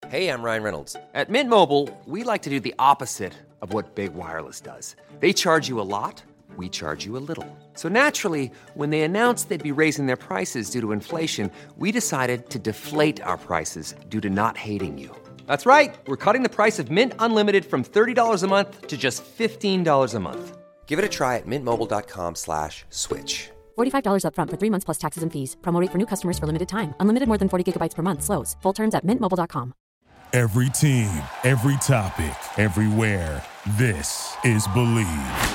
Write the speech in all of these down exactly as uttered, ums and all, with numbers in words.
Hey, I'm Ryan Reynolds. At Mint Mobile, we like to do the opposite of what Big Wireless does. They charge you a lot, we charge you a little. So naturally, when they announced they'd be raising their prices due to inflation, we decided to deflate our prices due to not hating you. That's right. We're cutting the price of Mint Unlimited from thirty dollars a month to just fifteen dollars a month. Give it a try at mintmobile.com slash switch. forty-five dollars up front for three months plus taxes and fees. Promo rate for new customers for limited time. Unlimited more than forty gigabytes per month slows. Full terms at mint mobile dot com. Every team, every topic, everywhere. This is Believe.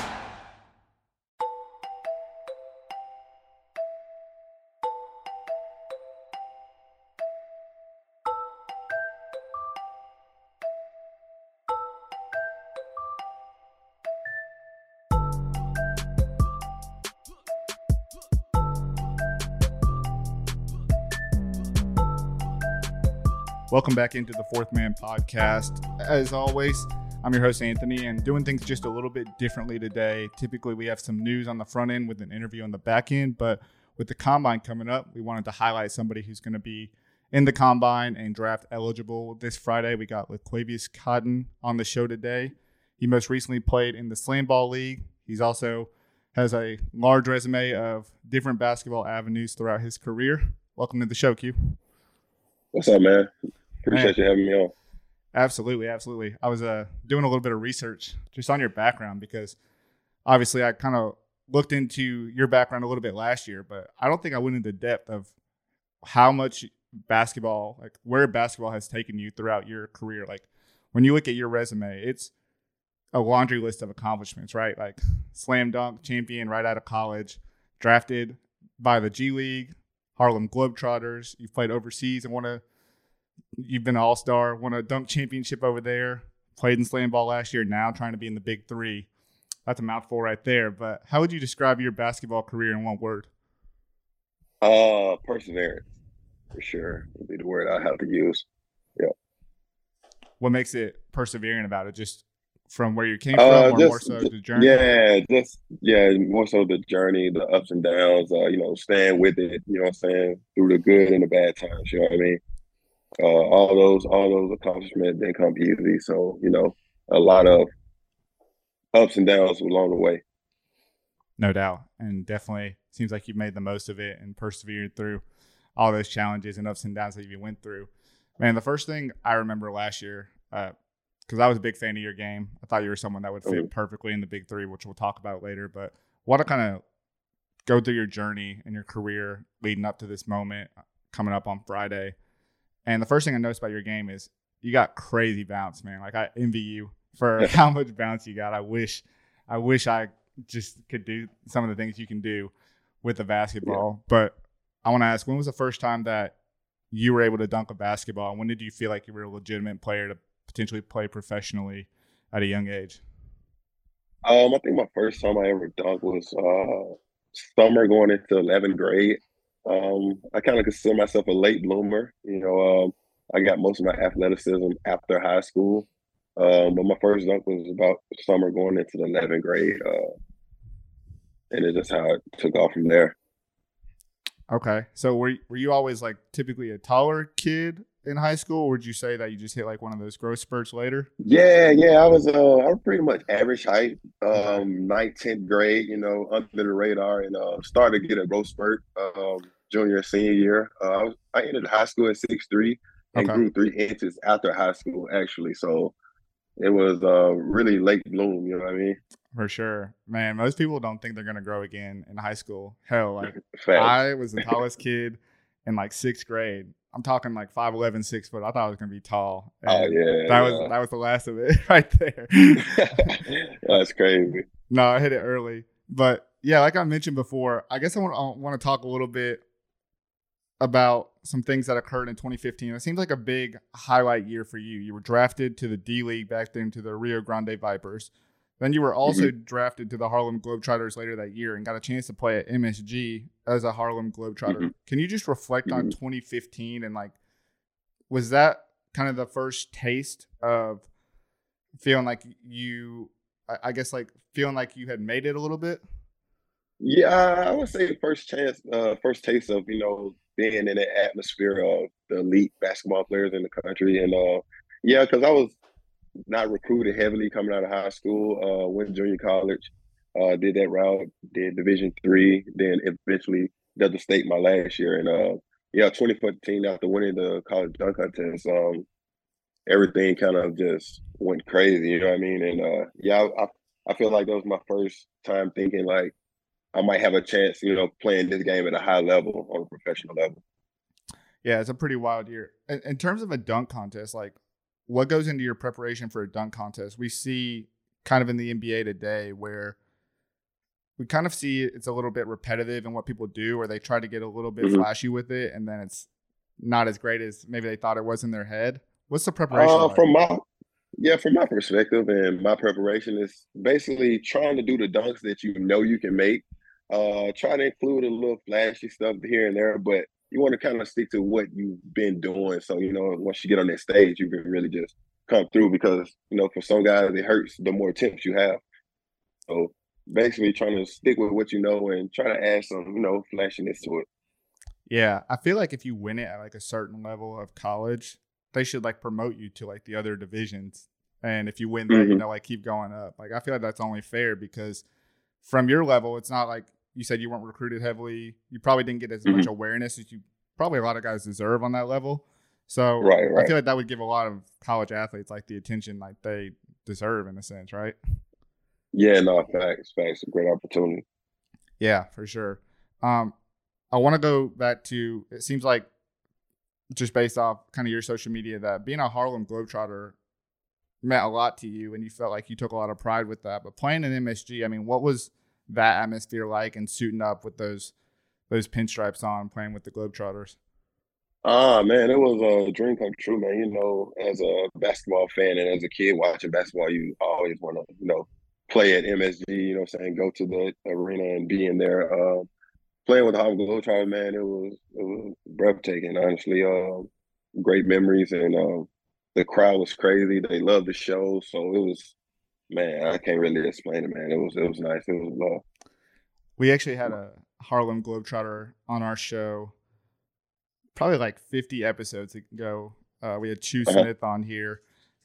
Welcome back into the Fourth Man Podcast. As always, I'm your host, Anthony, and doing things just a little bit differently today. Typically, we have some news on the front end with an interview on the back end, but with the Combine coming up, we wanted to highlight somebody who's going to be in the Combine and draft eligible this Friday. We got LaQuavius Cotton on the show today. He most recently played in the Slam Ball League. He's also has a large resume of different basketball avenues throughout his career. Welcome to the show, Q. What's up, man? Appreciate man. you having me on. Absolutely, absolutely. I was uh, doing a little bit of research just on your background because obviously I kind of looked into your background a little bit last year, but I don't think I went into depth of how much basketball, like where basketball has taken you throughout your career. Like when you look at your resume, it's a laundry list of accomplishments, right? Like slam dunk champion right out of college, drafted by the G League, Harlem Globetrotters. You've played overseas and won a You've been an all-star, won a dunk championship over there, played in slam ball last year, now trying to be in the big three. That's a mouthful right there. But how would you describe your basketball career in one word? Uh, perseverance, for sure, would be the word I have to use. Yeah. What makes it persevering about it? Just from where you came uh, from, or just, more so the journey? Yeah, just yeah, more so the journey, the ups and downs. Uh, you know, staying with it. You know what I'm saying, through the good and the bad times. You know what I mean. Uh, all those all those accomplishments didn't come easy. So, you know, a lot of ups and downs along the way. No doubt. And definitely seems like you've made the most of it and persevered through all those challenges and ups and downs that you went through. Man, the first thing I remember last year, because uh, I was a big fan of your game. I thought you were someone that would fit mm-hmm. perfectly in the big three, which we'll talk about later. But want to kind of go through your journey and your career leading up to this moment coming up on Friday. And the first thing I noticed about your game is you got crazy bounce, man. Like I envy you for how much bounce you got. I wish, I wish I just could do some of the things you can do with the basketball. Yeah. But I want to ask, when was the first time that you were able to dunk a basketball? And when did you feel like you were a legitimate player to potentially play professionally at a young age? Um, I think my first time I ever dunked was uh, summer going into eleventh grade. Um, I kind of consider myself a late bloomer. You know, um, I got most of my athleticism after high school. Um, but my first dunk was about summer going into the eleventh grade. Uh, and it's just how it took off from there. Okay. So were, were you always like typically a taller kid in high school, or would you say that you just hit like one of those growth spurts later? Yeah, yeah. I was uh, I was pretty much average height, um, ninth, tenth grade, you know, under the radar, and uh, started to get a growth spurt um, junior, senior year. Uh, I, was, I entered high school at six three and okay. grew three inches after high school, actually. So it was uh, really late bloom, you know what I mean? For sure. Man, most people don't think they're going to grow again in high school. Hell, like Facts. I was the tallest kid in like sixth grade. I'm talking like five eleven, six foot. I thought I was going to be tall. And oh, yeah. That yeah. was that was the last of it right there. That's crazy. No, I hit it early. But yeah, like I mentioned before, I guess I want, I want to talk a little bit about some things that occurred in twenty fifteen. It seems like a big highlight year for you. You were drafted to the D League back then to the Rio Grande Vipers. Then you were also mm-hmm. drafted to the Harlem Globetrotters later that year and got a chance to play at M S G as a Harlem Globetrotter. Mm-hmm. Can you just reflect mm-hmm. on twenty fifteen and like, was that kind of the first taste of feeling like you, I guess like feeling like you had made it a little bit? Yeah, I would say first chance, uh, first taste of you know being in the atmosphere of the elite basketball players in the country, and uh, yeah, because I was not recruited heavily coming out of high school. Uh, went to junior college, uh, did that route, did Division three, then eventually got the state my last year, and uh, yeah, twenty fourteen after winning the college dunk contest, um, everything kind of just went crazy. You know what I mean? And uh, yeah, I, I feel like that was my first time thinking like I might have a chance, you know, playing this game at a high level on a professional level. Yeah, it's a pretty wild year. In, in terms of a dunk contest, like what goes into your preparation for a dunk contest? We see kind of in the N B A today where we kind of see it's a little bit repetitive in what people do, where they try to get a little bit Mm-hmm. flashy with it, and then it's not as great as maybe they thought it was in their head. What's the preparation Uh, like? from my yeah, from my perspective and my preparation is basically trying to do the dunks that you know you can make. Uh, try to include a little flashy stuff here and there, but you want to kind of stick to what you've been doing. So you know, once you get on that stage, you can really just come through because you know, for some guys, it hurts the more attempts you have. So basically, trying to stick with what you know and try to add some you know flashiness to it. Yeah, I feel like if you win it at like a certain level of college, they should like promote you to like the other divisions. And if you win that, you Mm-hmm. know, like keep going up. Like I feel like that's only fair because from your level, it's not like you said you weren't recruited heavily. You probably didn't get as much Mm-hmm. awareness as you probably a lot of guys deserve on that level. So Right, I right. feel like that would give a lot of college athletes like the attention like they deserve in a sense, right? Yeah, no, facts, facts, a great opportunity. Yeah, for sure. Um, I want to go back to it seems like just based off kind of your social media that being a Harlem Globetrotter meant a lot to you and you felt like you took a lot of pride with that. But playing in M S G, I mean, what was that atmosphere like and suiting up with those those pinstripes on playing with the Globetrotters? Ah, man, it was a dream come true, man. You know, as a basketball fan and as a kid watching basketball, you always want to, you know, play at M S G, you know what I'm saying, go to the arena and be in there. Uh, playing with the Harlem Globetrotters, man, it was it was breathtaking, honestly. Uh, great memories and uh, the crowd was crazy. They loved the show. So it was, man, I can't really explain it, man. It was it was nice. It was love. We actually had a Harlem Globetrotter on our show probably like fifty episodes ago. Uh, we had Chew Uh-huh. Smith on here,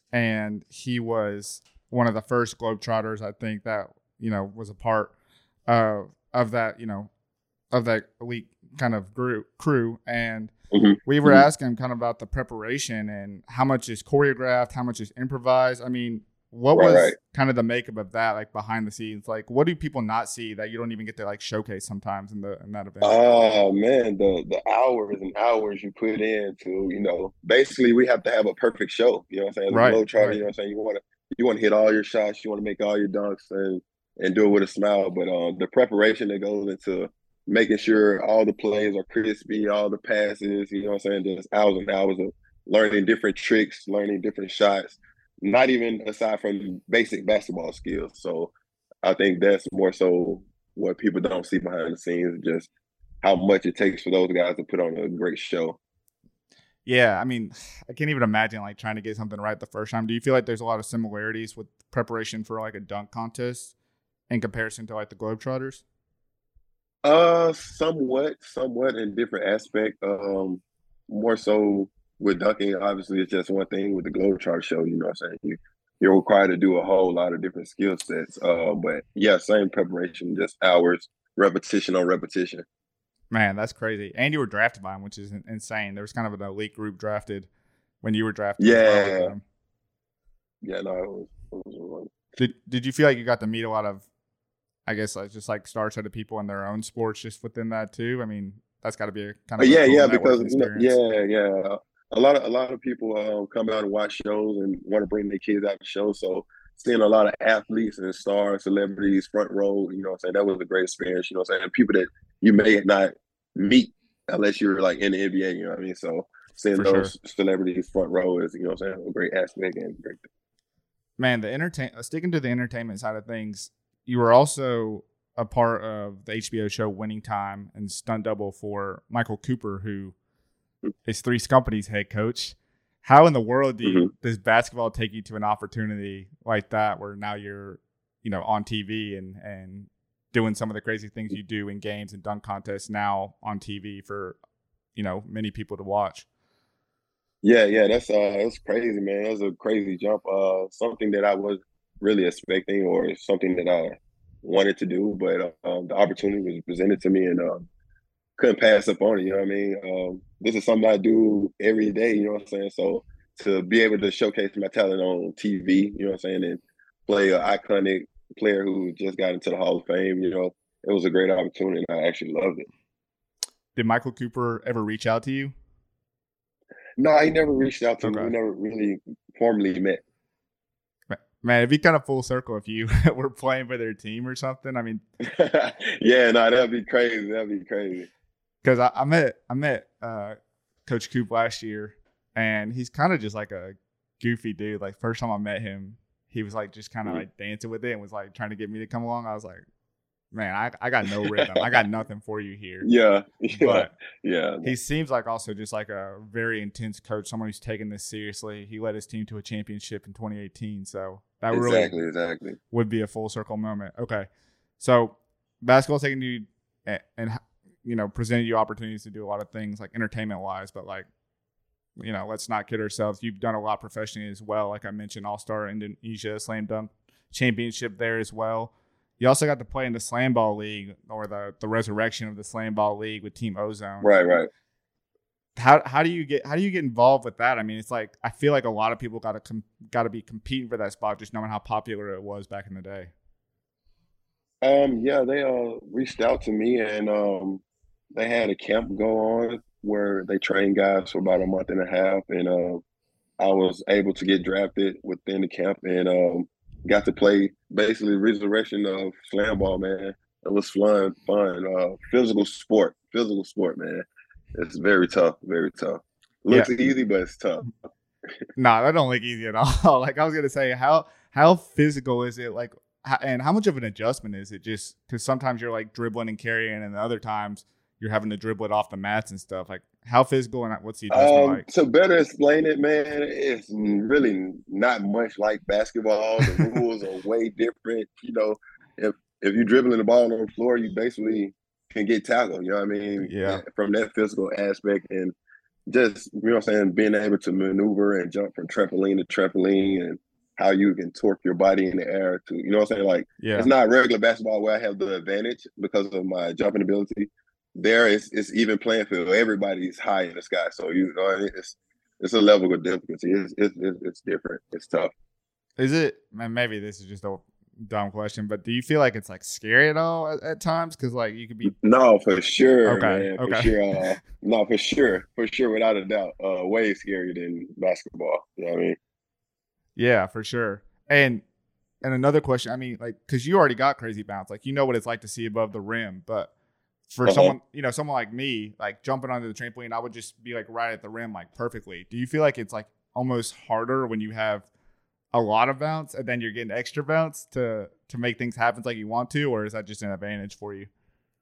and he was one of the first Globetrotters, I think, that, you know, was a part uh, of that, you know, of that elite kind of group, crew. And Hmm. we were Hmm. asking him kind of about the preparation and how much is choreographed, how much is improvised. I mean, what Right, was right. kind of the makeup of that, like behind the scenes? Like, what do people not see that you don't even get to like showcase sometimes in the in that event? Oh man, the the hours and hours you put in to, you know, basically we have to have a perfect show. You know what I'm saying? As a Right, Globetrotter, right. you know what I'm saying? You wanna you wanna hit all your shots, you wanna make all your dunks and and do it with a smile. But um the preparation that goes into making sure all the plays are crispy, all the passes, you know what I'm saying? Just hours and hours of learning different tricks, learning different shots, not even aside from basic basketball skills. So I think that's more so what people don't see behind the scenes, just how much it takes for those guys to put on a great show. Yeah, I mean, I can't even imagine like trying to get something right the first time. Do you feel like there's a lot of similarities with preparation for like a dunk contest in comparison to like the Globetrotters? Uh, somewhat, somewhat in different aspect. Um, more so with dunking, obviously, it's just one thing. With the Globetrotter show, you know what I'm saying? You, you're required to do a whole lot of different skill sets. Uh, but yeah, same preparation, just hours, repetition on repetition. Man, that's crazy. And you were drafted by him, which is in- insane. There was kind of an elite group drafted when you were drafted as well with Yeah, them. yeah, no, it was, it was Did Did you feel like you got to meet a lot of, I guess, like just like star-studded people in their own sports just within that too? I mean, that's got to be a kind Uh, of a yeah, cool yeah, because networking you know, experience. yeah, yeah. A lot of a lot of people um, come out and watch shows and want to bring their kids out to shows. So seeing a lot of athletes and stars, celebrities, front row, you know what I'm saying, that was a great experience, you know what I'm saying? People that you may not meet unless you're like in the N B A, you know what I mean? So seeing For sure. those celebrities front row is, you know what I'm saying, a great aspect and great thing. Man, the entertain uh, sticking to the entertainment side of things, you were also a part of the H B O show Winning Time and stunt double for Michael Cooper, who is Three's Company's head coach. How in the world do Mm-hmm. you, does basketball take you to an opportunity like that where now you're, you know, on T V and and doing some of the crazy things you do in games and dunk contests now on T V for, you know, many people to watch. Yeah, yeah, that's uh, that's crazy, man. That's a crazy jump. Uh, something that I was really expecting, or something that I wanted to do, but um, the opportunity was presented to me, and um, couldn't pass up on it. You know what I mean? Um, this is something I do every day. You know what I'm saying? So to be able to showcase my talent on T V, you know what I'm saying, and play an iconic player who just got into the Hall of Fame, you know, it was a great opportunity, and I actually loved it. Did Michael Cooper ever reach out to you? No, he never reached out to Okay. me. We never really formally met. Man, it'd be kind of full circle if you were playing for their team or something. I mean, yeah, no, that'd be crazy. That'd be crazy. Because I, I met I met uh, Coach Coop last year, and he's kind of just like a goofy dude. Like first time I met him, he was like just kind of mm-hmm. like dancing with it and was like trying to get me to come along. I was like, man, I, I got no rhythm. I got nothing for you here. Yeah, yeah, but yeah. He seems like also just like a very intense coach, someone who's taking this seriously. He led his team to a championship in twenty eighteen, so that exactly, really exactly would be a full circle moment. Okay, so basketball's taking you and, and you know presented you opportunities to do a lot of things like entertainment wise, but like you know let's not kid ourselves. You've done a lot professionally as well. Like I mentioned, All Star Indonesia Slam Dunk Championship there as well. You also got to play in the Slam Ball League, or the, the resurrection of the Slam Ball League with Team Ozone. Right, right. How how do you get how do you get involved with that? I mean, it's like I feel like a lot of people got to com- got to be competing for that spot, just knowing how popular it was back in the day. Um, yeah, they uh reached out to me, and um, they had a camp go on where they trained guys for about a month and a half, and uh, I was able to get drafted within the camp, and um. got to play basically resurrection of slam ball, man. It was fun, fun. Uh, physical sport, physical sport, man. It's very tough, very tough. Looks yeah. easy, but it's tough. Nah, that don't look easy at all. Like I was gonna say, how how physical is it? Like, how, and how much of an adjustment is it? Just because sometimes you're like dribbling and carrying, and other times you're having to dribble it off the mats and stuff. Like, how physical and what's the adjustment um, like? To better explain it, man, it's really not much like basketball. The rules are way different. You know, if if you're dribbling the ball on the floor, you basically can get tackled. You know what I mean? Yeah. From that physical aspect, and just you know what I'm saying, being able to maneuver and jump from trampoline to trampoline, and how you can torque your body in the air to, you know what I'm saying? Like, yeah. It's not regular basketball where I have the advantage because of my jumping ability. There is it's even playing field. Everybody's high in the sky, so you know it's it's a level of difficulty. It's it's it's different. It's tough. Is it? Man, maybe this is just a dumb question, but do you feel like it's like scary at all at, at times? Because like you could be no for sure, okay, man, okay. for sure. Uh, no, for sure, for sure, without a doubt. Uh, way scarier than basketball. You know what I mean? Yeah, for sure. And and another question. I mean, like, because you already got crazy bounce. Like, you know what it's like to see above the rim, but for uh-huh. someone, you know, someone like me, like jumping onto the trampoline, I would just be like right at the rim, like perfectly. Do you feel like it's like almost harder when you have a lot of bounce and then you're getting extra bounce to to make things happen like you want to, or is that just an advantage for you?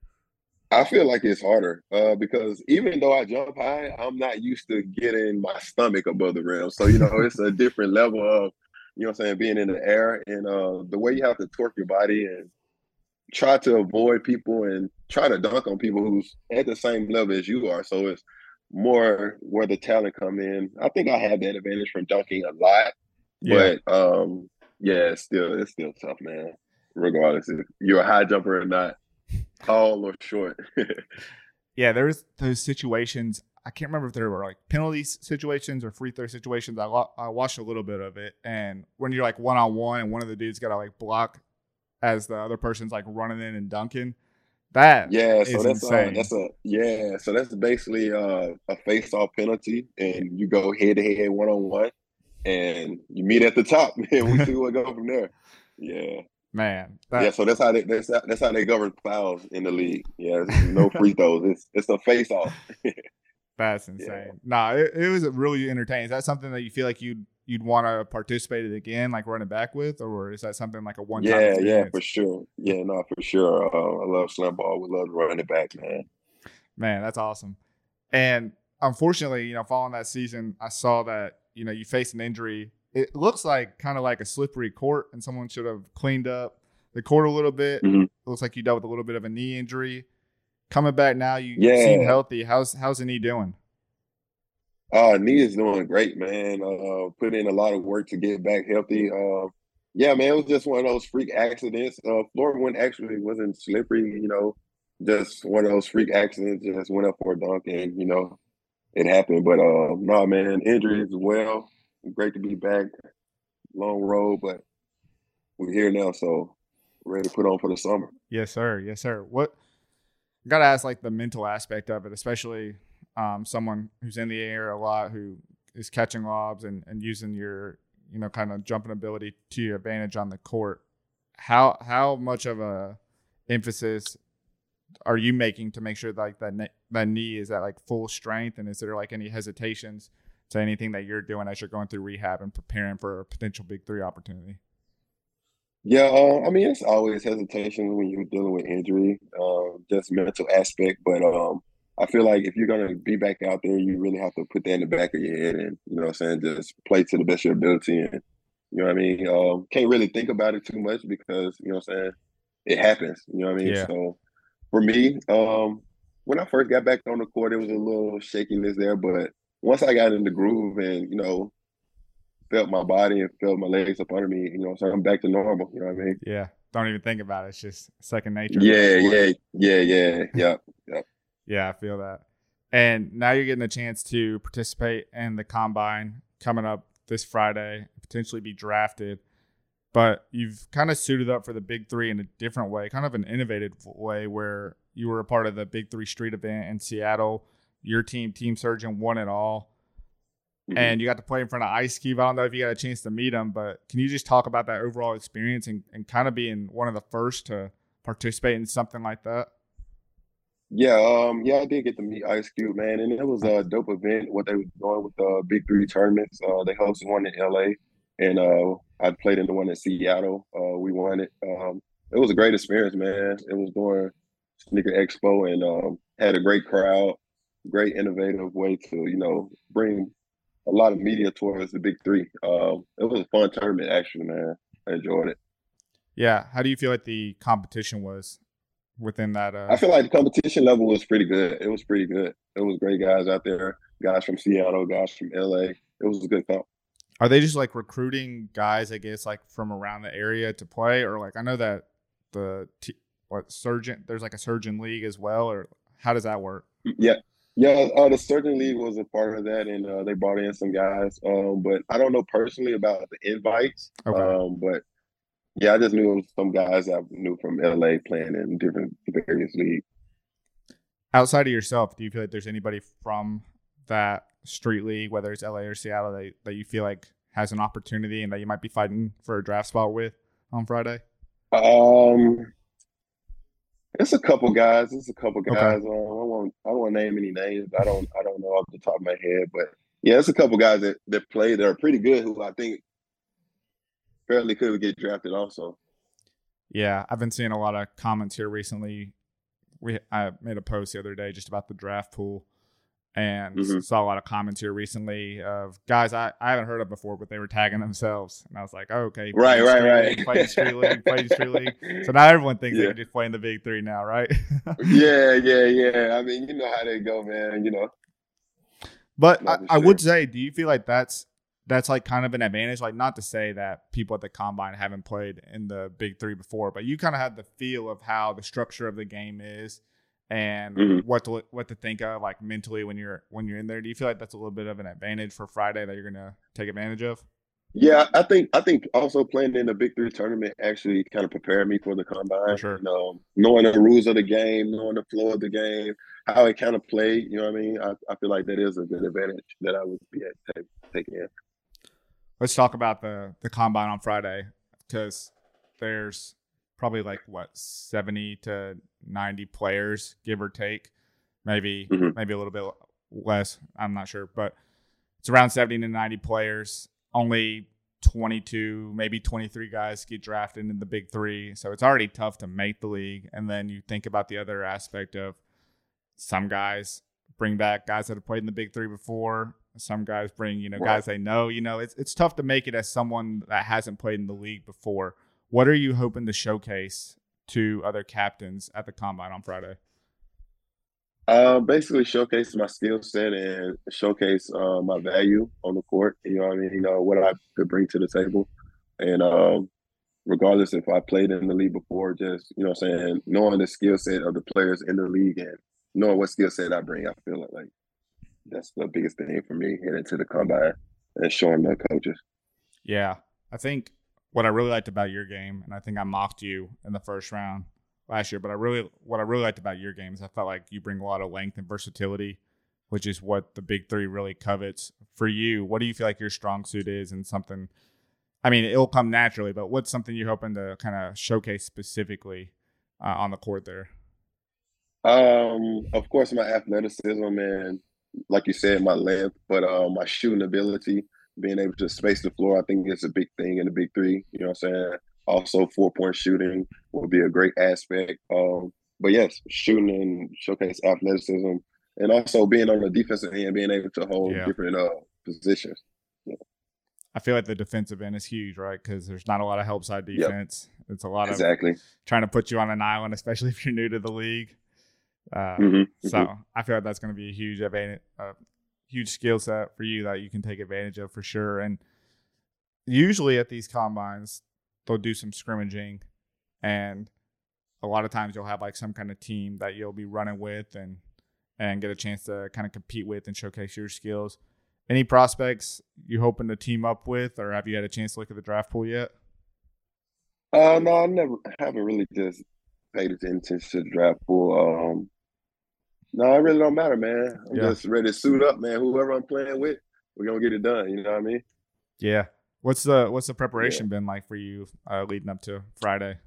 I feel like it's harder uh, because even though I jump high, I'm not used to getting my stomach above the rim. So, you know, it's a different level of, you know what I'm saying, being in the air, and uh, the way you have to torque your body and try to avoid people and try to dunk on people who's at the same level as you are. So it's more where the talent come in. I think I have that advantage from dunking a lot, yeah. but um, yeah, it's still it's still tough, man. Regardless if you're a high jumper or not, tall or short. Yeah, there's those situations. I can't remember if there were like penalty situations or free throw situations. I, lo- I watched a little bit of it, and when you're like one on one and one of the dudes got to like block as the other person's like running in and dunking. That yeah, is so that's insane. A, that's a yeah, so that's basically uh, a face-off penalty, and you go head to head, one on one, and you meet at the top, and we see what go from there. Yeah, man. That, yeah, so that's how they that's how, that's how they govern fouls in the league. Yeah, no free throws. It's it's a face-off. That's insane. Yeah. Nah, it, it was really entertaining. Is that something that you feel like you'd you'd want to participate in again, like running back with, or is that something like a one time? Yeah, experience? yeah, for sure. Yeah, no, for sure. Uh, I love slam ball. We love running it back, man. Man, that's awesome. And unfortunately, you know, following that season, I saw that you know you faced an injury. It looks like kind of like a slippery court, and someone should have cleaned up the court a little bit. Mm-hmm. It looks like you dealt with a little bit of a knee injury. Coming back now, you Yeah. seem healthy. How's how's the knee doing? Uh, knee is doing great, man. Uh, put in a lot of work to get back healthy. Uh, yeah, man, it was just one of those freak accidents. Uh, floor one actually wasn't slippery, you know, just one of those freak accidents. Just went up for a dunk, and you know, it happened. But uh, no, man, injuries as well. Great to be back. Long road, but we're here now, so ready to put on for the summer. Yes, sir. Yes, sir. What got to ask, like the mental aspect of it, especially um, someone who's in the air a lot, who is catching lobs and, and using your, you know, kind of jumping ability to your advantage on the court. How how much of a emphasis are you making to make sure like that ne- that knee is at like full strength, and is there like any hesitations to anything that you're doing as you're going through rehab and preparing for a potential big three opportunity? Yeah, uh, I mean, it's always hesitation when you're dealing with injury, uh, just mental aspect. But um, I feel like if you're gonna be back out there, you really have to put that in the back of your head, and you know what I'm saying, just play to the best of your ability. And you know what I mean? Um, can't really think about it too much because you know what I'm saying, it happens. You know what I mean? Yeah. So for me, um, when I first got back on the court, it was a little shakiness there, but once I got in the groove and you know, felt my body and felt my legs up under me, you know, so I'm back to normal. You know what I mean? Yeah. Don't even think about it. It's just second nature. Yeah, yeah, yeah, yeah, yeah, yeah. Yeah, I feel that. And now you're getting a chance to participate in the combine coming up this Friday, potentially be drafted. But you've kind of suited up for the Big Three in a different way, kind of an innovative way, where you were a part of the Big Three Street event in Seattle. Your team, Team Surgeon, won it all. Mm-hmm. And you got to play in front of Ice Cube. I don't know if you got a chance to meet him, but can you just talk about that overall experience and, and kind of being one of the first to participate in something like that? Yeah, um, yeah, I did get to meet Ice Cube, man, and it was a dope event. What they were doing with the Big Three tournaments, uh, they hosted one in L A, and uh, I played in the one in Seattle. Uh, we won it. Um, it was a great experience, man. It was during Sneaker Expo, and um, had a great crowd, great innovative way to you know bring a lot of media towards the Big Three. Um, it was a fun tournament, actually, man. I enjoyed it. Yeah, how do you feel like the competition was within that? Uh... I feel like the competition level was pretty good. It was pretty good. It was great guys out there, guys from Seattle, guys from L A. It was a good comp. Are they just like recruiting guys, I guess, like from around the area to play? Or like, I know that the, t- what, surgeon, there's like a surgeon league as well, or how does that work? Yeah. Yeah, uh, the Surgeon League was a part of that, and uh, they brought in some guys. Um, but I don't know personally about the invites. Okay. Um, but yeah, I just knew it was some guys I knew from L A playing in different various leagues. Outside of yourself, do you feel like there's anybody from that street league, whether it's L A or Seattle, that, that you feel like has an opportunity and that you might be fighting for a draft spot with on Friday? Um, it's a couple guys. It's a couple guys. Okay. Um, I won't. I won't name any names. I don't. I don't know off the top of my head, but yeah, it's a couple guys that that play that are pretty good. Who I think fairly could get drafted also. Yeah, I've been seeing a lot of comments here recently. We I made a post the other day just about the draft pool, and mm-hmm. saw a lot of comments here recently of guys I, I haven't heard of before, but they were tagging themselves, and I was like, oh, okay, right, right, right, playing street league, playing street league. So now everyone thinks yeah. they can just play in the Big Three now, right? yeah, yeah, yeah. I mean, you know how they go, man. You know. But I, sure. I would say, do you feel like that's that's like kind of an advantage? Like, not to say that people at the combine haven't played in the Big Three before, but you kind of had the feel of how the structure of the game is and mm-hmm. what to what to think of, like mentally when you're when you're in there. Do you feel like that's a little bit of an advantage for Friday that you're gonna take advantage of? Yeah, I think I think also playing in the Big Three tournament actually kind of prepared me for the combine. For sure. You know, knowing the rules of the game, knowing the flow of the game, how it kind of played. You know what I mean? I, I feel like that is a good advantage that I would be taking in. Let's talk about the the combine on Friday, because there's probably like what seventy to ninety players, give or take, maybe mm-hmm. maybe a little bit less. I'm not sure, but it's around seventy to ninety players. Only twenty-two, maybe twenty-three guys get drafted into the Big Three, so it's already tough to make the league. And then you think about the other aspect of some guys bring back guys that have played in the Big Three before. Some guys bring, you know, guys they know. You know, it's it's tough to make it as someone that hasn't played in the league before. What are you hoping to showcase to other captains at the combine on Friday? Uh, basically showcase my skill set and showcase uh, my value on the court. You know what I mean? You know, what I could bring to the table. And um, regardless if I played in the league before, just, you know what I'm saying, knowing the skill set of the players in the league and knowing what skill set I bring, I feel like, like that's the biggest thing for me heading to the combine and showing the coaches. Yeah. I think what I really liked about your game, and I think I mocked you in the first round last year, but I really what I really liked about your game is I felt like you bring a lot of length and versatility, which is what the Big Three really covets. For you, what do you feel like your strong suit is, and something, I mean, it'll come naturally, but what's something you're hoping to kind of showcase specifically uh, on the court there? Um, of course, my athleticism and, like you said, my length, but uh, my shooting ability, being able to space the floor, I think is a big thing in the Big Three. You know what I'm saying? Also, four-point shooting will be a great aspect. Um, but yes, shooting and showcase athleticism, and also being on the defensive end, being able to hold Yeah. different uh, positions. Yeah. I feel like the defensive end is huge, right? Because there's not a lot of help side defense. Yep. It's a lot exactly. of trying to put you on an island, especially if you're new to the league. Uh, mm-hmm. So mm-hmm. I feel like that's going to be a huge advantage, a huge skill set for you that you can take advantage of for sure. And usually at these combines, they'll do some scrimmaging, and a lot of times you'll have like some kind of team that you'll be running with and and get a chance to kind of compete with and showcase your skills. Any prospects you hoping to team up with, or have you had a chance to look at the draft pool yet? Uh, no, I never haven't really just paid attention to the draft pool. Um, no, it really don't matter, man. I'm Yeah. just ready to suit up, man. Whoever I'm playing with, we're gonna get it done. You know what I mean? Yeah. What's the what's the preparation yeah. been like for you uh, leading up to Friday?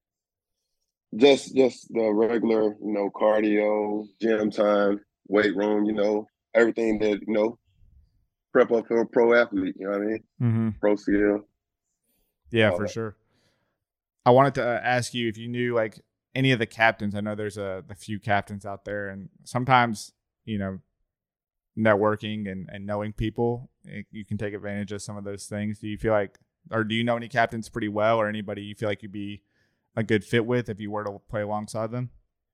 Just just the regular, you know, cardio, gym time, weight room, you know, everything that, you know, prep up for a pro athlete, you know what I mean? Mm-hmm. Pro skill. Yeah, for that. Sure. I wanted to uh, ask you if you knew like any of the captains. I know there's a, a few captains out there, and sometimes, you know, networking and, and knowing people, you can take advantage of some of those things. Do you feel like, or do you know any captains pretty well, or anybody you feel like you'd be a good fit with if you were to play alongside them?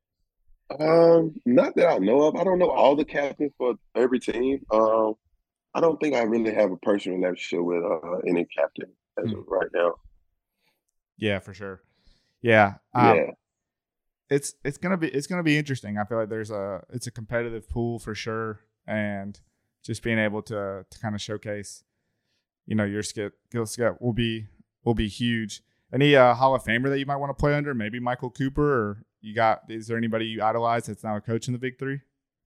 Um, not that I know of. I don't know all the captains for every team. Um, I don't think I really have a personal relationship with uh, any captain as mm. of right now. Yeah, for sure. Yeah. Um, yeah. It's it's gonna be it's gonna be interesting. I feel like there's a it's a competitive pool for sure. And just being able to to kind of showcase, you know, your skill set will be will be huge. Any uh, Hall of Famer that you might want to play under? Maybe Michael Cooper, or you got? Is there anybody you idolize that's now a coach in the Big Three?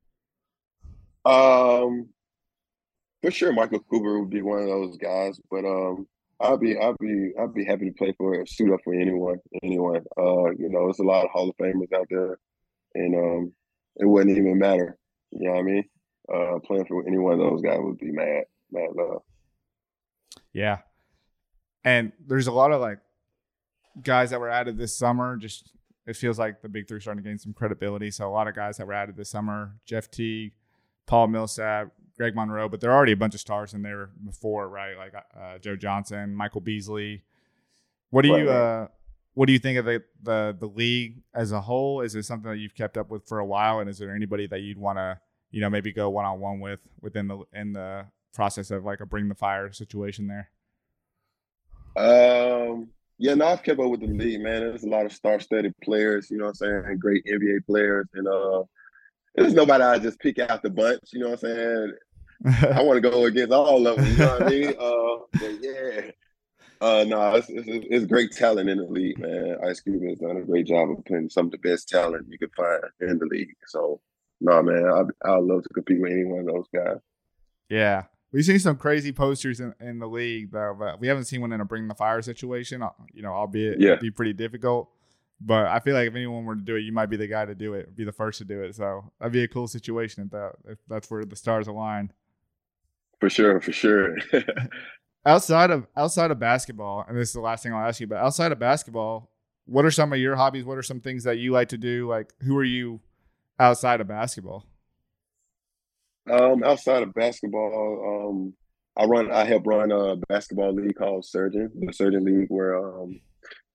Um, for sure, Michael Cooper would be one of those guys. But um, I'll be I'll be I'll be happy to play for suit up for anyone. Anyone. Uh, you know, there's a lot of Hall of Famers out there, and um, it wouldn't even matter. You know what I mean? Uh, playing for any one of those guys would be mad, mad love. Yeah, and there's a lot of like guys that were added this summer. Just it feels like the Big Three are starting to gain some credibility. So a lot of guys that were added this summer: Jeff Teague, Paul Millsap, Greg Monroe. But there are already a bunch of stars in there before, right? Like uh, Joe Johnson, Michael Beasley. What do right, you right. uh, what do you think of the, the the league as a whole? Is it something that you've kept up with for a while? And is there anybody that you'd want to you know, maybe go one-on-one with within the in the process of like a bring the fire situation there? Um, yeah, no, I've kept up with the league, man. There's a lot of star-studded players, you know what I'm saying, great N B A players, and uh, there's nobody I just pick out the bunch, you know what I'm saying. I want to go against all of them, you know what I mean. Uh, but yeah, uh, no, it's, it's it's great talent in the league, man. Ice Cube has done a great job of putting some of the best talent you could find in the league, so. No, man, I I love to compete with any one of those guys. Yeah. We've seen some crazy posters in, in the league, though, but we haven't seen one in a bring the fire situation, you know, albeit yeah. it'd be pretty difficult. But I feel like if anyone were to do it, you might be the guy to do it, be the first to do it. So that'd be a cool situation if, that, if that's where the stars align. For sure, for sure. outside of outside of basketball, and this is the last thing I'll ask you, but outside of basketball, what are some of your hobbies? What are some things that you like to do? Like, who are you outside of basketball? Um, outside of basketball, um, I run. I help run a basketball league called Surgeon, the Surgeon League, where um,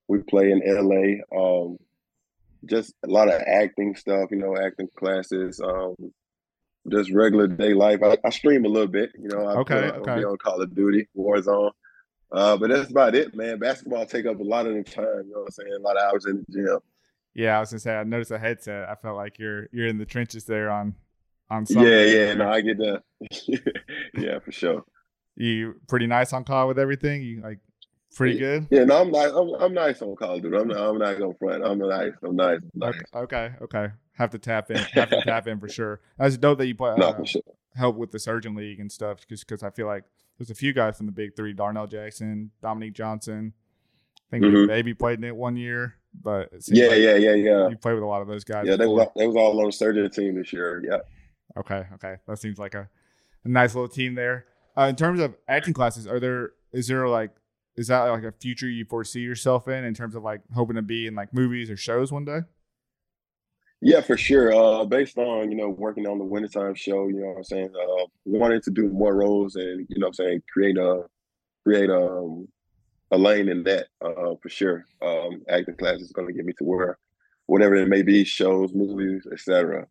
we play in L A. Um, just a lot of acting stuff, you know, acting classes. Um, just regular day life. I, I stream a little bit, you know. I Okay, play, I'll okay. be on Call of Duty, Warzone. Uh, but that's about it, man. Basketball take up a lot of the time, you know what I'm saying? A lot of hours in the gym. Yeah, I was gonna say I noticed a headset. I felt like you're you're in the trenches there on on Yeah, something. yeah, no, I get that. Yeah, for sure. You pretty nice on call with everything? You like pretty good? Yeah, no, I'm nice. I'm, I'm nice on Call of Duty. I'm not. I'm not gonna front. I'm nice. I'm nice. I'm nice. Okay, okay, okay. Have to tap in. Have to tap in for sure. That's dope that you play, No, uh, for sure. help with the Surgeon League and stuff because I feel like there's a few guys from the big three: Darnell Jackson, Dominique Johnson. I think Mhm. Baby played in it one year, but it seems Yeah, like yeah, yeah, yeah. you played with a lot of those guys. Yeah, they before. was all, they was all on the surgeon team this year. Yeah. Okay, okay. That seems like a, a nice little team there. Uh, in terms of acting classes, are there is there like is that like a future you foresee yourself in in terms of like hoping to be in like movies or shows one day? Yeah, for sure. Uh, based on, you know, working on the Wintertime show, you know what I'm saying, uh, wanting to do more roles and, you know what I'm saying, create a create um a lane in that, uh, for sure. Um, acting class is gonna get me to where whatever it may be, shows, movies, et cetera.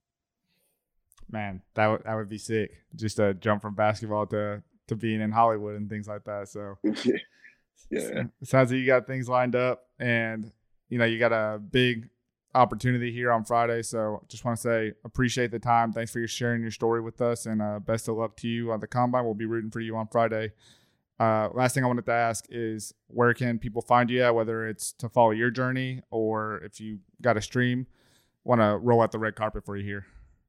Man, that would that would be sick. Just a jump from basketball to to being in Hollywood and things like that. So Yeah. it sounds like you got things lined up, and you know you got a big opportunity here on Friday. So just want to say appreciate the time. Thanks for your sharing your story with us, and uh, best of luck to you on the combine. We'll be rooting for you on Friday. Uh, last thing I wanted to ask is where can people find you at, whether it's to follow your journey or if you got a stream. Want to roll out the red carpet for you here.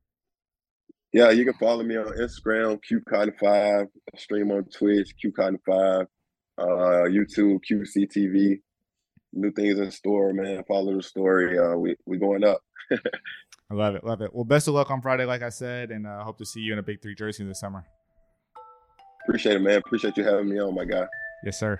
Yeah, you can follow me on Instagram, Q Cotton five, stream on Twitch, Q Cotton five, uh, YouTube, Q C T V. New things in store, man. Follow the story. Uh, we we going up. I love it, love it. Well, best of luck on Friday, like I said, and uh, hope to see you in a Big Three jersey this summer. Appreciate it, man. Appreciate you having me on, my guy. Yes, sir.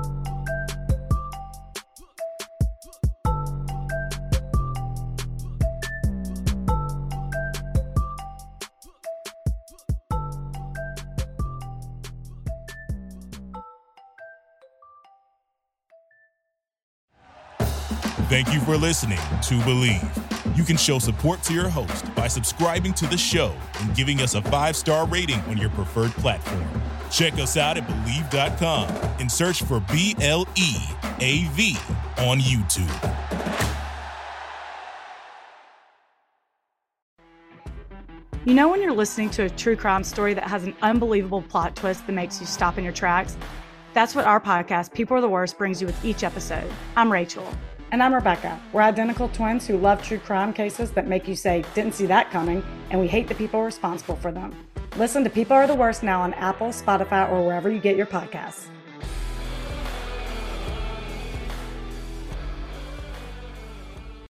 Thank you for listening to Believe. You can show support to your host by subscribing to the show and giving us a five-star rating on your preferred platform. Check us out at Believe dot com and search for B L E A V on YouTube. You know when you're listening to a true crime story that has an unbelievable plot twist that makes you stop in your tracks? That's what our podcast, People Are the Worst, brings you with each episode. I'm Rachel. And I'm Rebecca. We're identical twins who love true crime cases that make you say, didn't see that coming, and we hate the people responsible for them. Listen to People Are the Worst now on Apple, Spotify, or wherever you get your podcasts.